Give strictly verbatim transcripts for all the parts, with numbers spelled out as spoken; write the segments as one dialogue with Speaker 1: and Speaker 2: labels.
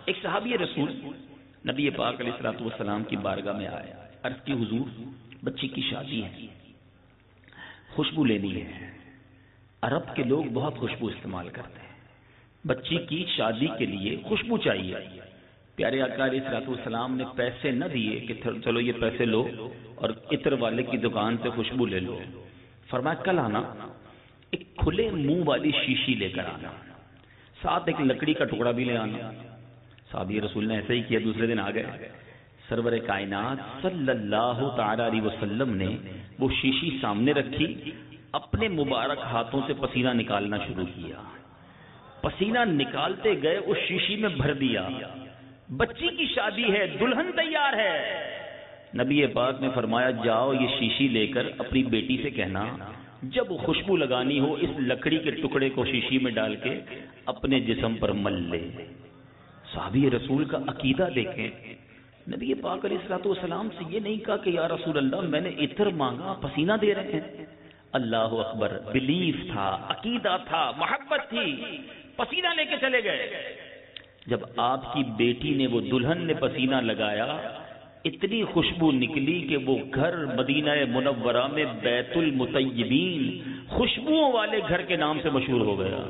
Speaker 1: ایک صحابی رسول نبی پاک علیہ الصلوۃ والسلام کی بارگاہ میں آئے، عرض کی حضور بچی کی شادی ہے، خوشبو لینی ہے۔ عرب کے لوگ بہت خوشبو استعمال کرتے ہیں، بچی کی شادی کے لیے خوشبو چاہیے۔ پیارے آقا علیہ الصلوۃ والسلام نے پیسے نہ دیے کہ چلو یہ پیسے لو اور عطر والے کی دکان سے خوشبو لے لو، فرمایا کل آنا، ایک کھلے منہ والی شیشی لے کر آنا، ساتھ ایک لکڑی کا ٹکڑا بھی لے آنا۔ صحابی رسول نے ایسا ہی کیا، دوسرے دن آ گئے۔ سرور کائنات صلی اللہ تعالی علیہ وسلم نے وہ شیشی سامنے رکھی، اپنے مبارک ہاتھوں سے پسینہ نکالنا شروع کیا، پسینہ نکالتے گئے، اس شیشی میں بھر دیا۔ بچی کی شادی ہے، دلہن تیار ہے۔ نبی پاک نے فرمایا جاؤ یہ شیشی لے کر اپنی بیٹی سے کہنا جب خوشبو لگانی ہو اس لکڑی کے ٹکڑے کو شیشی میں ڈال کے اپنے جسم پر مل لے۔ صحابی رسول کا عقیدہ دیکھیں، نبی پاک علیہ الصلوۃ والسلام سے یہ نہیں کہا کہ یا رسول اللہ میں نے عطر مانگا، پسینہ دے رہے ہیں۔ اللہ اکبر، بلیف تھا، عقیدہ تھا، محبت تھی، پسینہ لے کے چلے گئے۔ جب آپ کی بیٹی نے، وہ دلہن نے پسینہ لگایا، اتنی خوشبو نکلی کہ وہ گھر مدینہ منورہ میں بیت المطیبین، خوشبوؤں والے گھر کے نام سے مشہور ہو گیا۔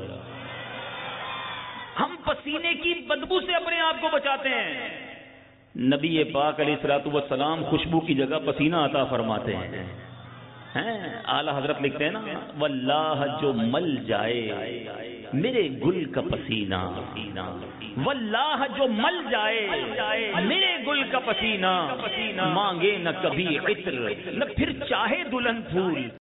Speaker 1: ہم پسینے کی بدبو سے اپنے آپ کو بچاتے ہیں، نبی پاک علیہ الصلوۃ والسلام خوشبو کی جگہ پسینہ عطا فرماتے ہیں۔ اعلیٰ حضرت لکھتے ہیں نا، واللہ جو مل جائے میرے گل کا پسینہ، واللہ جو مل جائے میرے گل کا پسینہ، مانگے نہ کبھی عطر نہ پھر چاہے دلہن پھول۔